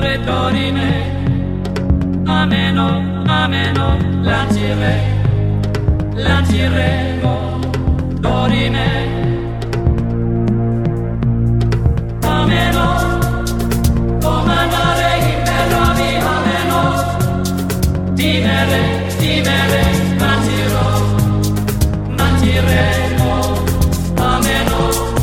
mare Dorime, ameno, ameno, lanciremo, Dorime, ameno, comandare in bellovi, ameno, timere, lanciremo, ameno,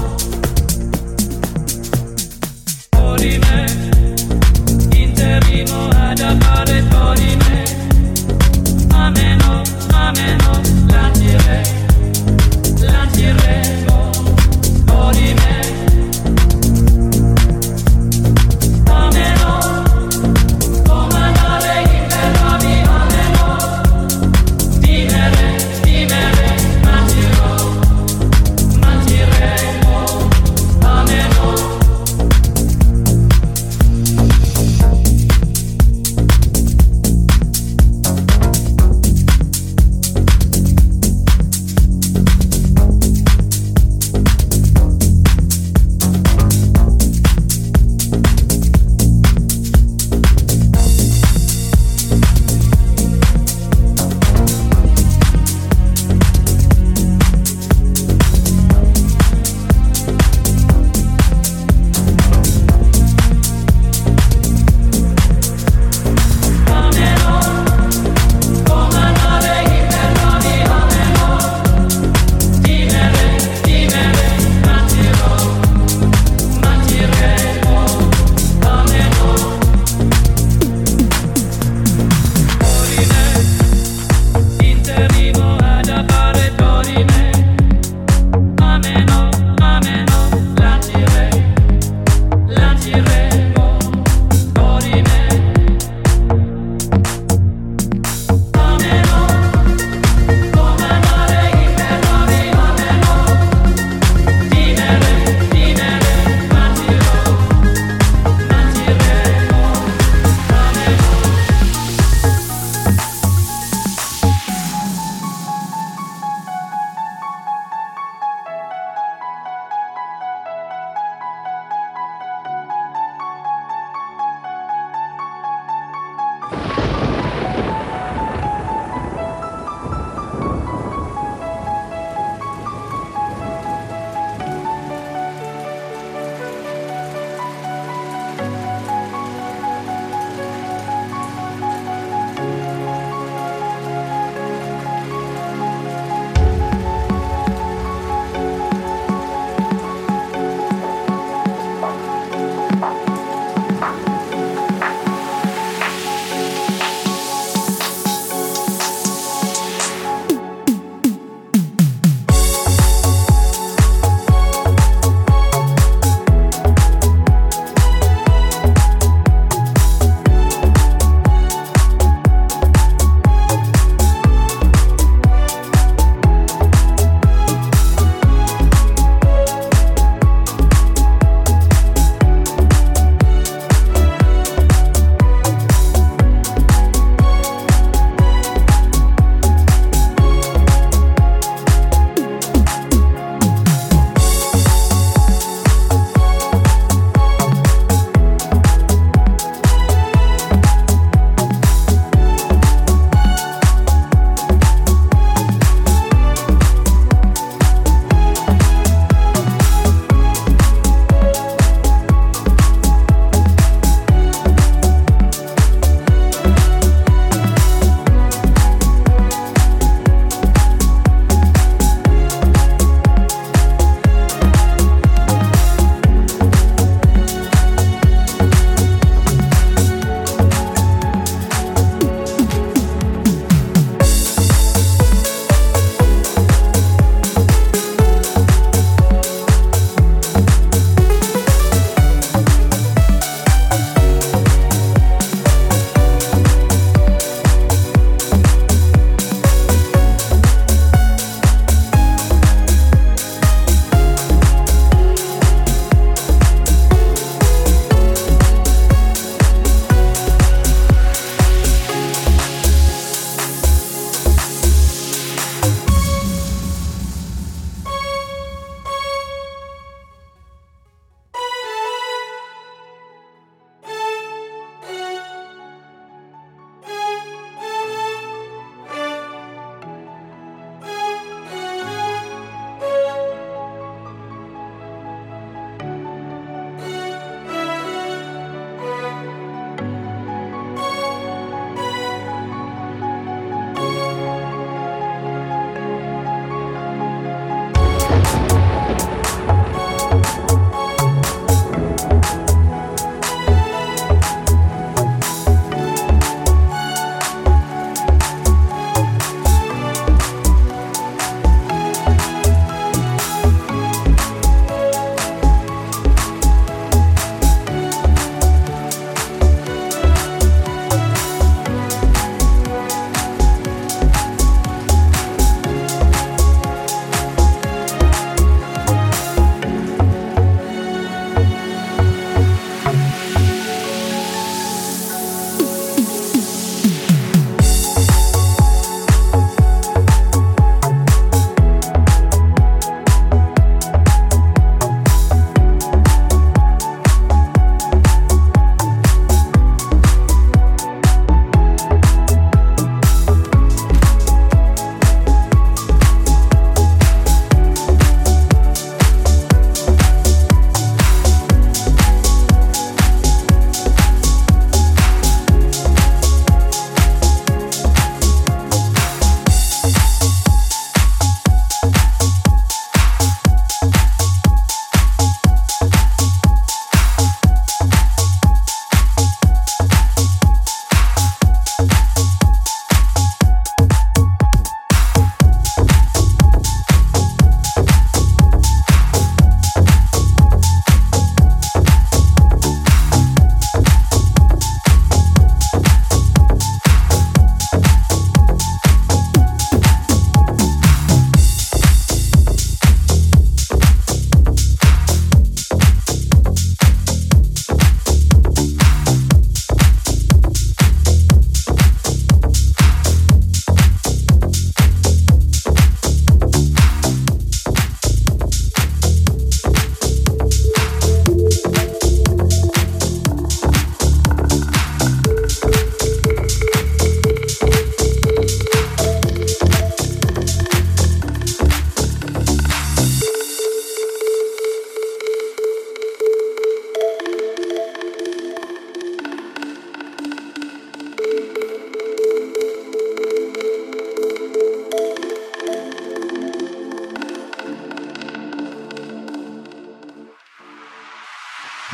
Dorime, interrimo ad appare Dorime, ameno, lanciremo, Dorime, ameno, comandare in bellovi, ameno, timere,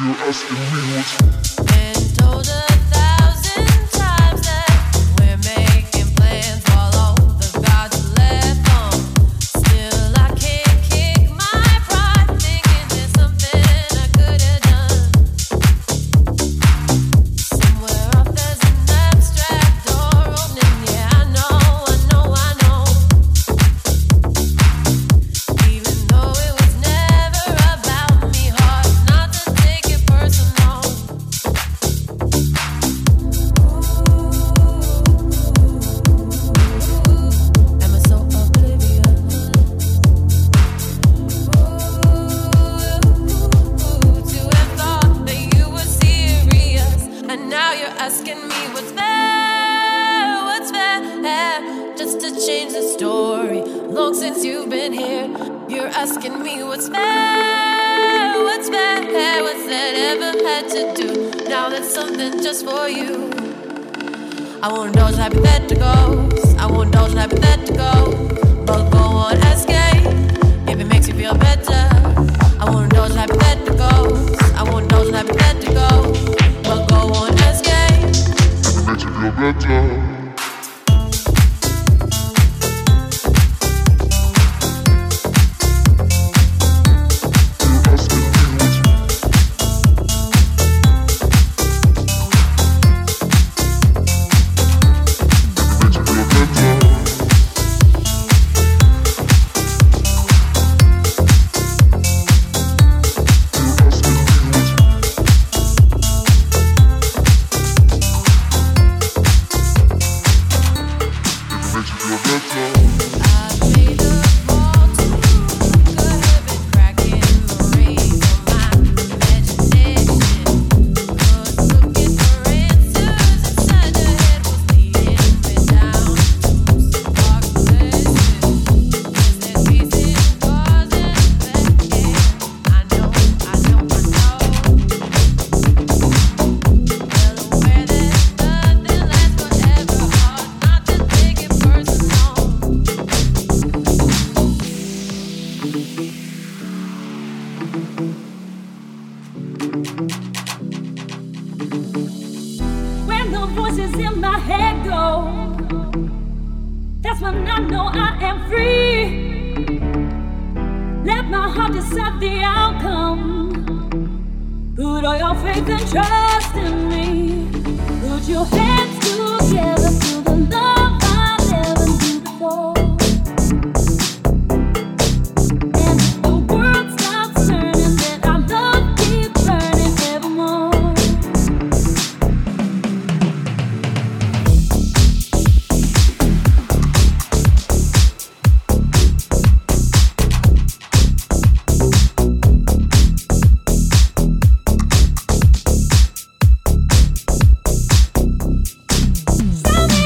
Tell me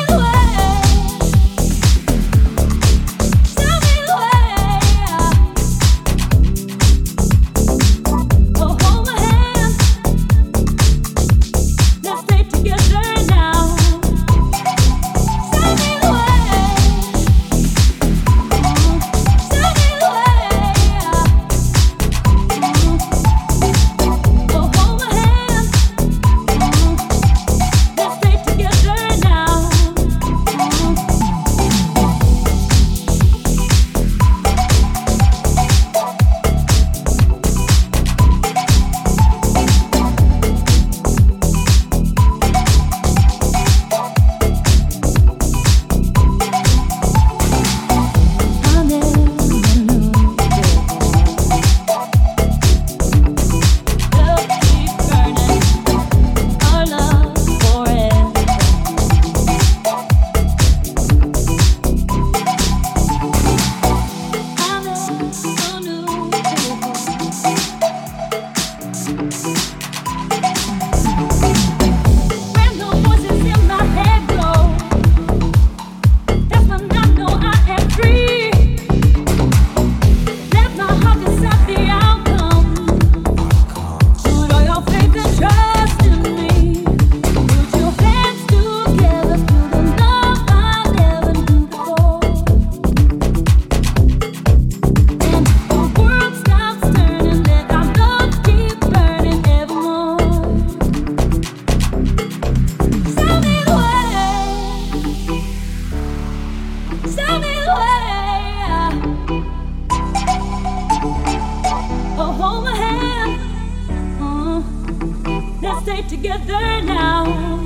get together now.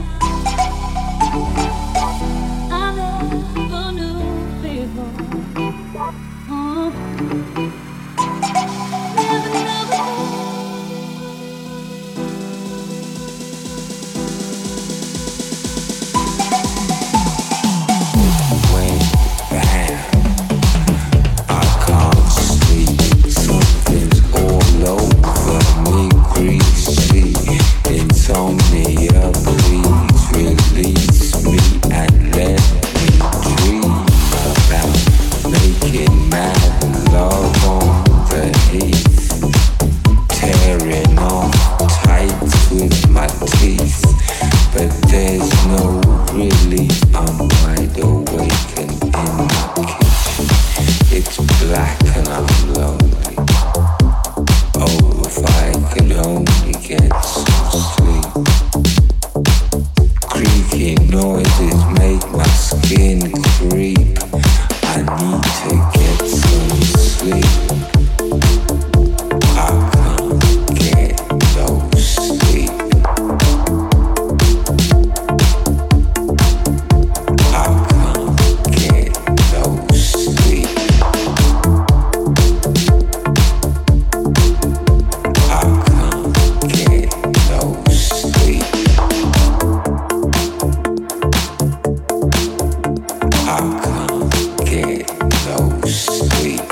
I never knew before. Never Insomnia, please release me and let me dream about making mad love on the heath, tearing off tights with my teeth. But there's no relief, I'm wide awake and in the kitchen. It's black and I'm lonely. Oh, if I could only get some sleep. Creaky noises make my skin creep. I need to get some sleep. I can't get no sleep. I can't get no sleep. I can't get no sleep. I can't get no sleep.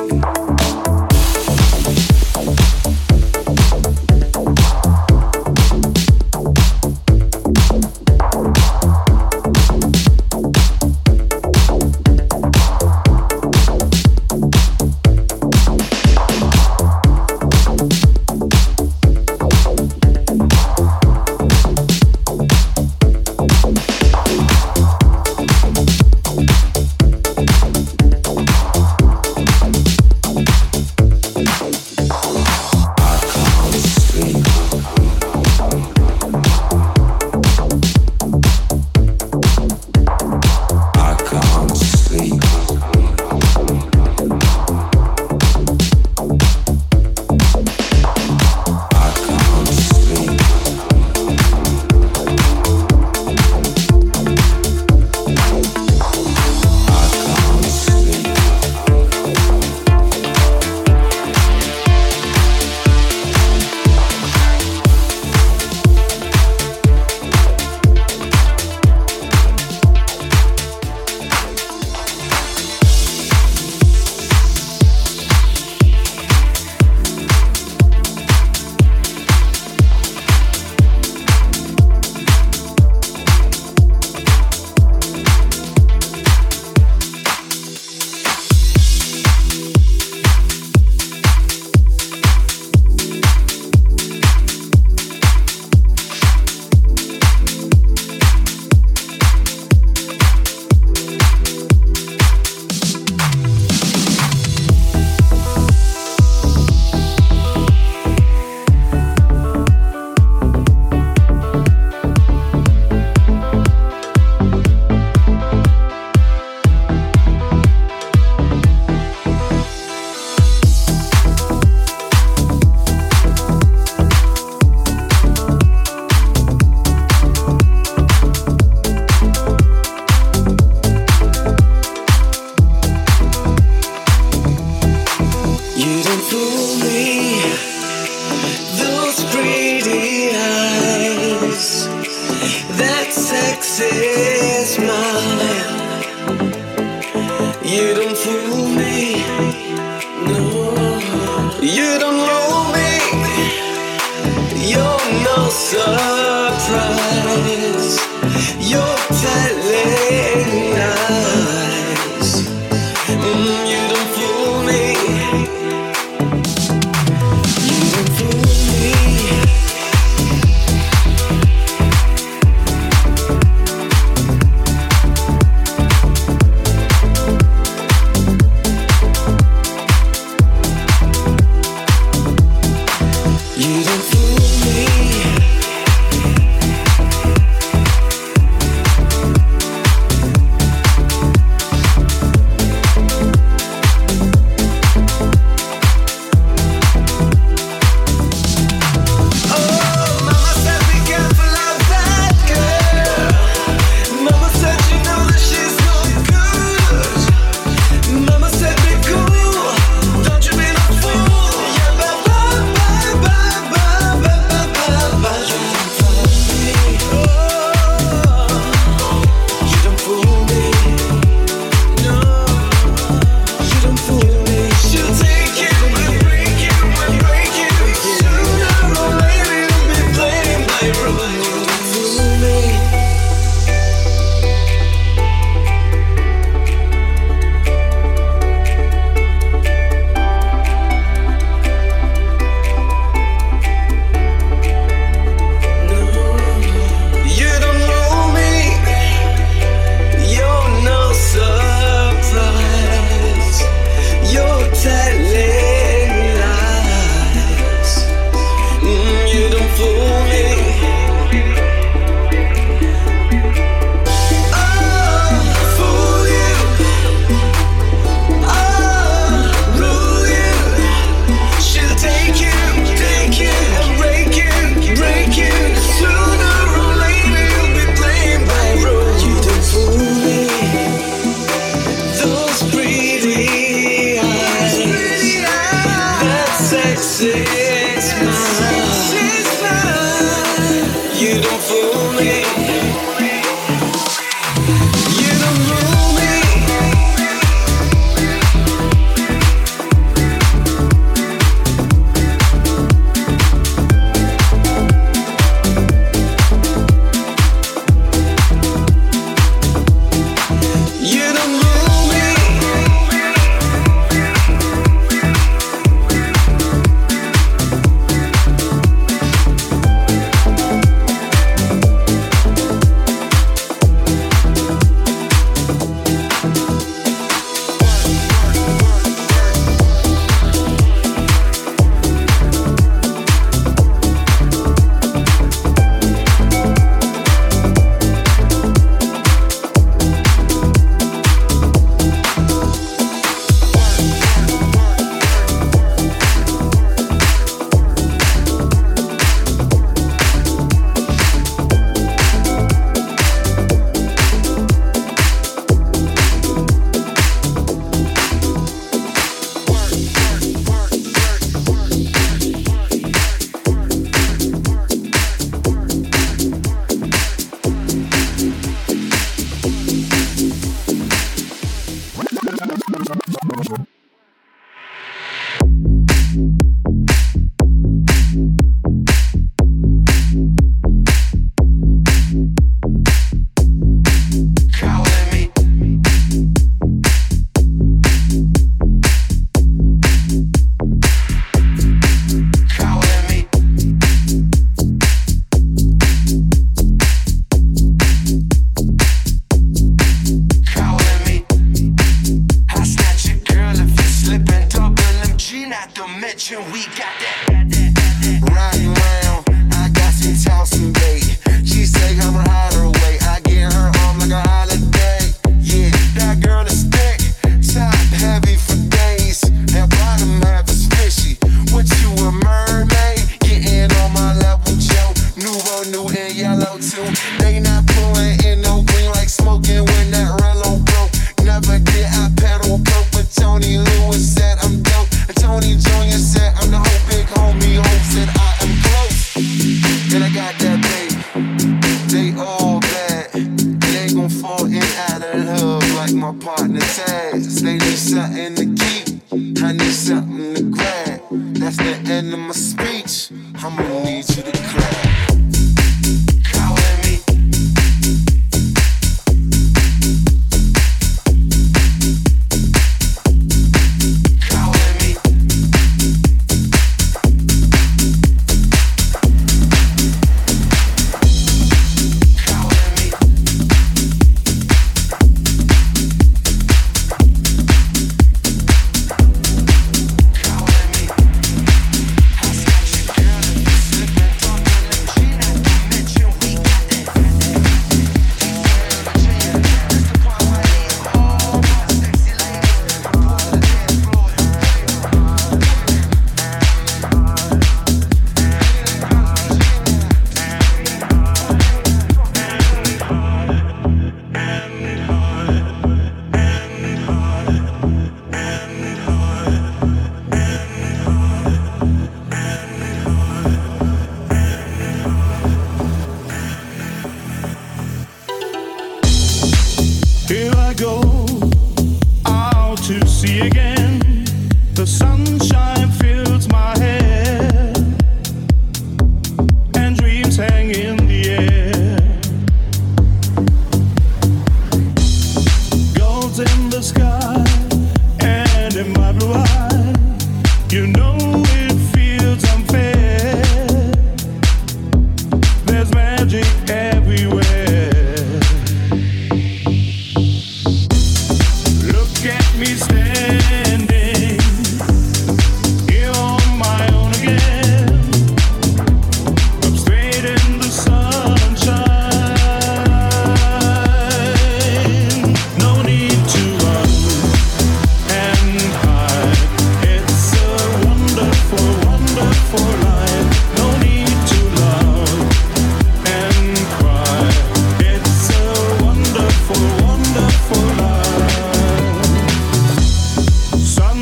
Sun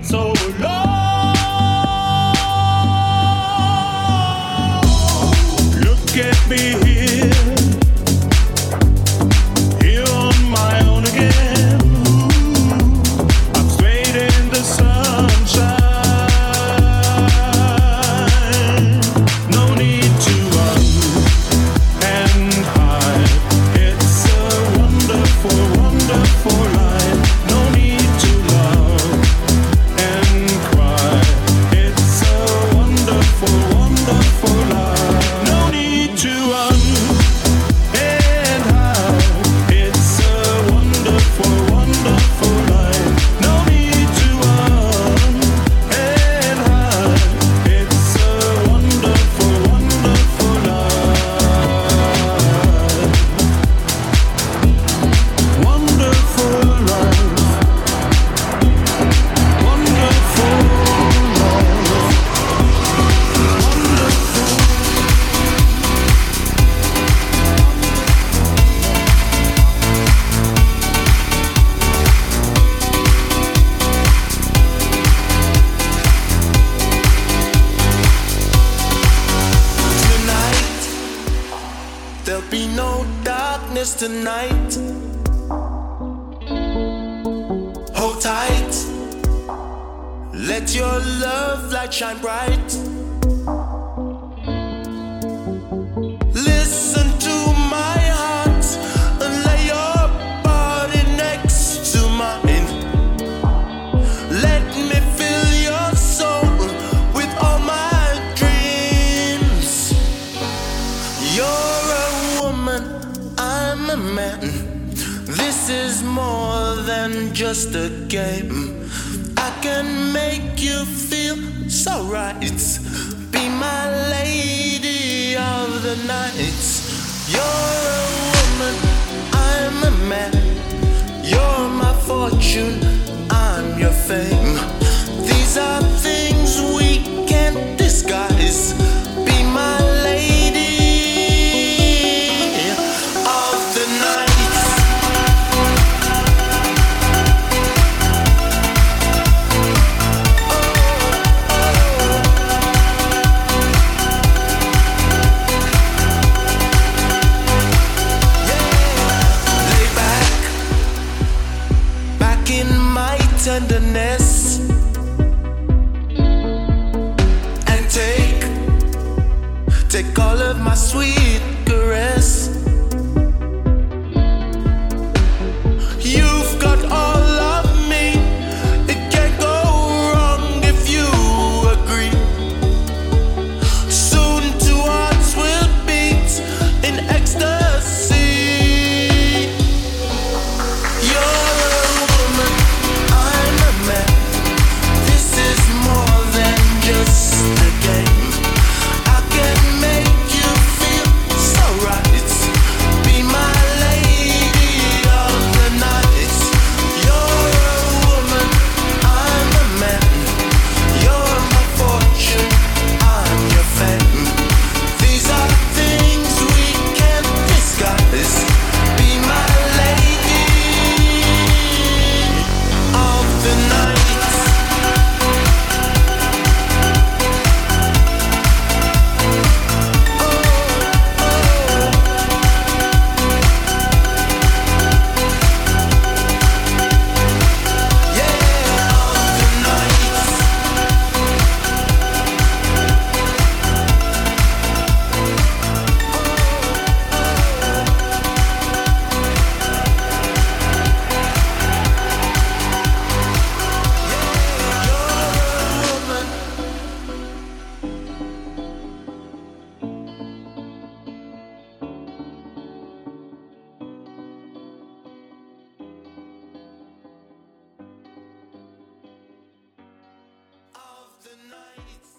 so long. Look at me here on my own again. I'm straight in the sunshine. No need to run and hide. It's a wonderful, wonderful life. No need to love and cry. It's a wonderful, wonderful life. No need to run and hide. It's a wonderful, wonderful life. No need to run and hide. It's a wonderful, wonderful life. Wonderful life. Wonderful life. Tonight, there'll be no darkness tonight. Hold tight, let your love light shine bright. Listen to my heart and lay your body next to mine. Let me fill your soul with all my dreams. You're a woman, I'm a man. This is more than just a game. I can make you feel so right. Be my lady of the night. You're a woman, I'm a man. You're my fortune, I'm your fame. These are things we can't disguise. Be my lady of the night. Lay back in my tenderness, and take all of my sweet caress. You've got all of me, it can't go wrong if you agree. Soon two hearts will beat in ecstasy. You're a woman, I'm a man. This is more than just a game. I can make you feel so right. Be my lady of the night. You're a woman, I'm a man. You're my fortune, I'm your fame. These are things we can't disguise. Be my lady of the night. Of the night.